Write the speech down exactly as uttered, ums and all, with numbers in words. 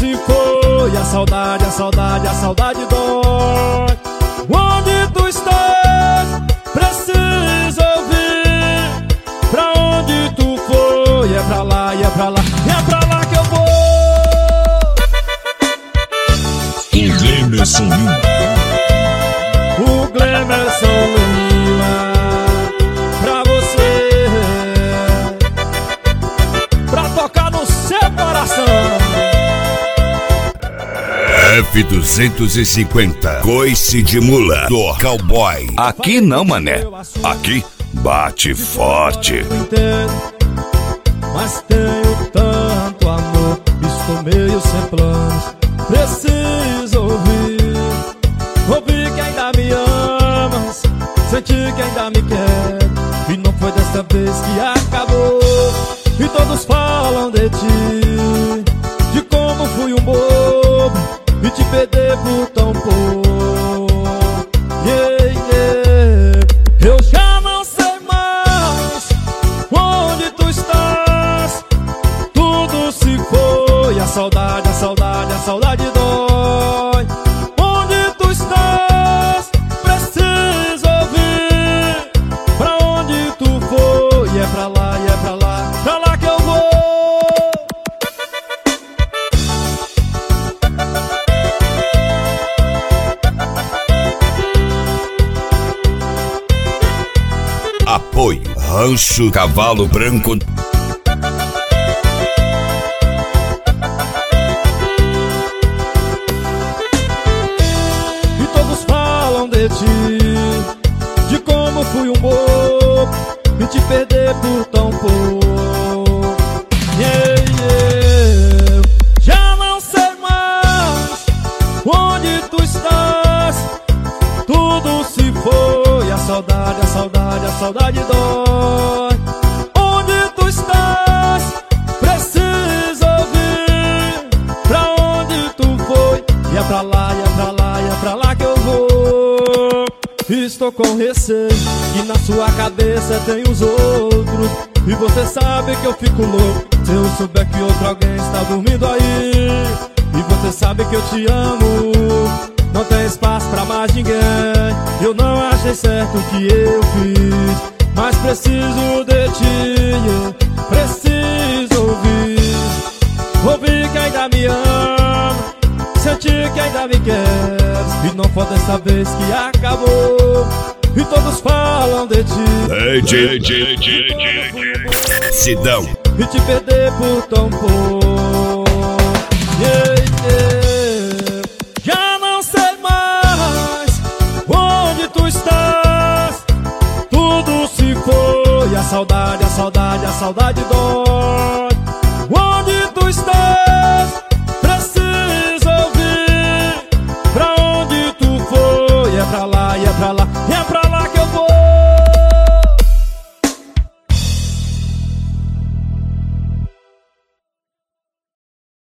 se foi, a saudade, a saudade, a saudade dói. Onde tu estás, preciso ouvir. Pra onde tu foi, é pra lá, e é pra lá, e é pra lá que eu vou. O Glemerson Lima. O Glemerson Lima. Pra você, pra tocar no seu coração. F duzentos e cinquenta, coice de mula do cowboy. Aqui não, mané. Aqui bate forte. Mas tenho tanto amor, estou meio sem planos. Preciso ouvir, ouvir que ainda me amas, sentir que ainda me quer. E não foi desta vez que acabou. E todos falam de ti, de como fui um bobo e te perder por tão pouco. Yeah, yeah. Eu já não sei mais onde tu estás. Tudo se foi, a saudade, a saudade, a saudade dói. Onde tu estás, preciso ouvir. Pra onde tu foi, é pra lá, e é pra lá, pra lá que eu vou. Apoio Rancho Cavalo Branco. E todos falam de ti, de como fui um bobo e te perder por tão pouco. Yeah, yeah. Já não sei mais onde tu estás. Tudo se foi, a saudade, a saudade, a saudade dói. Onde tu estás, preciso ouvir. Pra onde tu foi, e é pra lá, e é pra lá, e é pra lá que eu vou. Estou com receio, que na sua cabeça tem os outros. E você sabe que eu fico louco se eu souber que outro alguém está dormindo aí. E você sabe que eu te amo, não tem espaço pra mais ninguém. Eu não achei certo o que eu fiz, mas preciso de ti, preciso ouvir. Ouvir que ainda me ama, sentir que ainda me quer. E não foi dessa vez que acabou. E todos falam de ti, D J, D J, D J Sidão. e te perder por tão pouco. Yeah, yeah. Já não sei mais onde tu estás. Tudo se foi, a saudade, a saudade, a saudade dói.